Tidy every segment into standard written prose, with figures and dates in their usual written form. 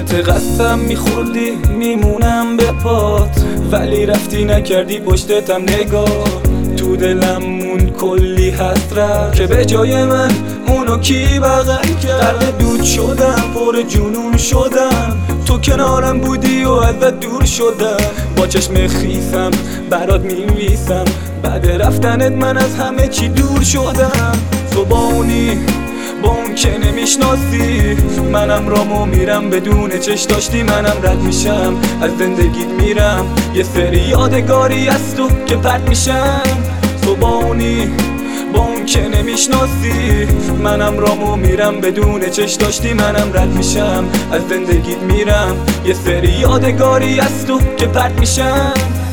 یادت قسم میخوردی میمونم به پات، ولی رفتی نکردی پشتتم نگاه. تو دلم مون کلی حسرت که به جای من اونو کی بغل کرد. غرق دود شدم، پر جنون شدم، تو کنارم بودی و ازت دور شدم. با چشم خیسم برات می‌نویسم، بعد رفتنت من از همه چی دور شدم. تو با اون که نمیشناسی، منم رامو میرم بدون چش داشتی. منم رد میشم از زندگیت میرم، یه سری یادگاری از تو که پرت میشم. تو با اون که نمیشناسی، منم رامو میرم بدون چش داشتی. منم رد میشم از زندگیت میرم، یه سری یادگاری از تو که پرت میشم.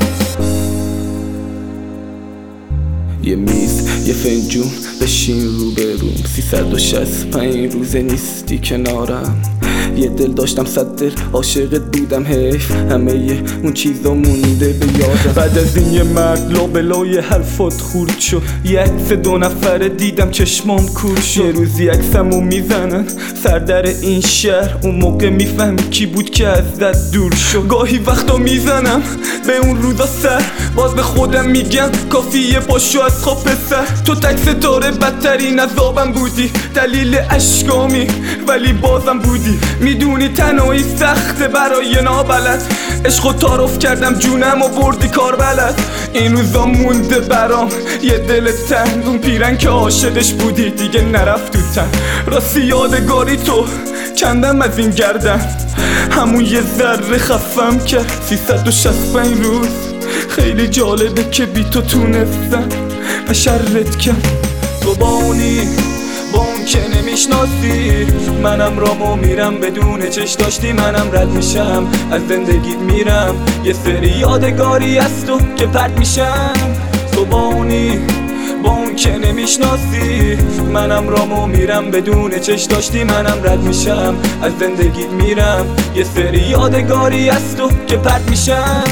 یه میز، یه فنجون، بشین رو بروم. 365 روزه نیستی کنارم. یه دل داشتم 100 دل، عاشقت بودم، حیف همه اون چیزا مونده به یادم. بعد از این یه مرد لابلای حرفات خورد شد، یه عکس 2 نفره دیدم چشمام کور شد. یه روزی عکسمو میزنن سر در این شهر، اون موقع میفهمی کی بود که ازت دور شد. گاهی وقتا میزنم به اون روزا سر، باز به خودم میگم کافیه پاشو از خواب پسر. تو تک ستاره بدترین عذابم بودی، دلیل اشکامی ولی بازم بودی. میدونی تنهایی سخته برای نابلد، عشقو تعارف کردم جونم و بردی کار بلد. این روزا مونده برام یه دل تنگ، اون پیرن که عاشقش بودی دیگه نرفت تو تن. راستی یادگاری تو کندم از این گردن، همون یه ذره خفم کرد. 365 روز خیلی جالبه که بی تو تونستم و شرت کرد. تو با اون که نمیشناسی، منم رامو میرم بدون چش داشتی. منم رد میشم از زندگیت میرم، یه سری یادگاری از تو که پرت میشم. تو با اون که نمیشناسی، منم رامو میرم بدون چش داشتی. منم رد میشم از زندگیت میرم، یه سری یادگاری از تو که پرت میشم.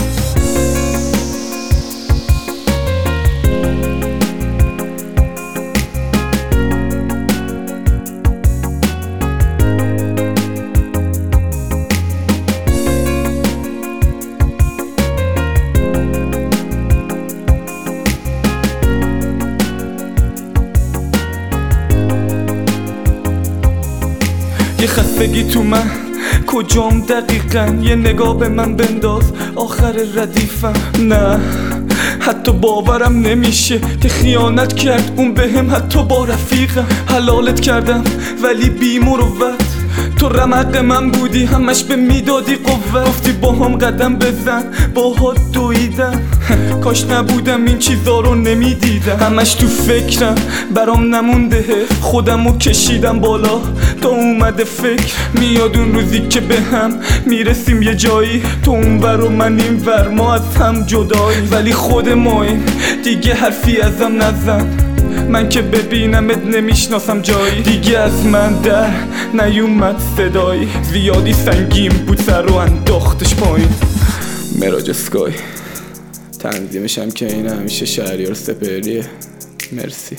یه خستگی تو من کجام دقیقا، یه نگاه به من بنداز آخر ردیفم. نه حتی باورم نمیشه که خیانت کرد اون بهم، حتی با رفیقم. حلالت کردم ولی بی مروت، تو رمق من بودی همش به میدادی قوت. گفتی با هم قدم بزن باهات دویدم، کاش نبودم این چیزا رو نمیدیدم. همش تو فکرم برام نمونده، خودمو کشیدم بالا تا اومده فکر. میاد اون روزی که به هم میرسیم یه جایی، تو اون ور و من این ور، ما از هم جدایی. ولی خود ماییم دیگه حرفی ازم نزن، من که ببینمت نمیشناسم جایی. دیگه از من در نیومد صدایی، زیادی سنگین بود سر رو انداختش پایین. مراج اسکای تنظیمش هم که این همیشه شهریار سپهریه. مرسی.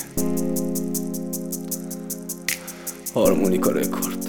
هارمونیکا رکورد.